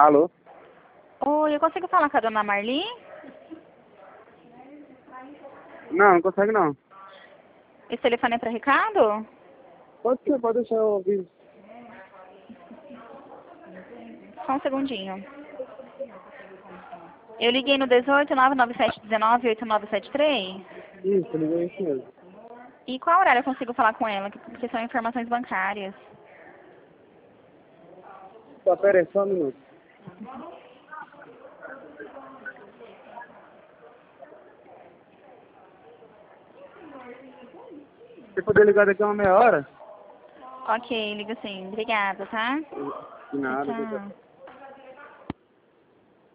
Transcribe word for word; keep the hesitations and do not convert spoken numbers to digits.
Alô? Oi, eu consigo falar com a dona Marli? Não, não consegue não. Esse telefone é para Ricardo? Pode ser, pode deixar eu ouvir. Só um segundinho. Eu liguei no dezoito, nove nove sete, dezenove, oito nove sete três. Isso, liguei isso mesmo. E qual horário eu consigo falar com ela? Porque são informações bancárias. Só pera aí, só um minuto. Se puder ligar daqui a uma meia hora? Ok, ligo sim. Obrigada, tá? De nada, Tchau.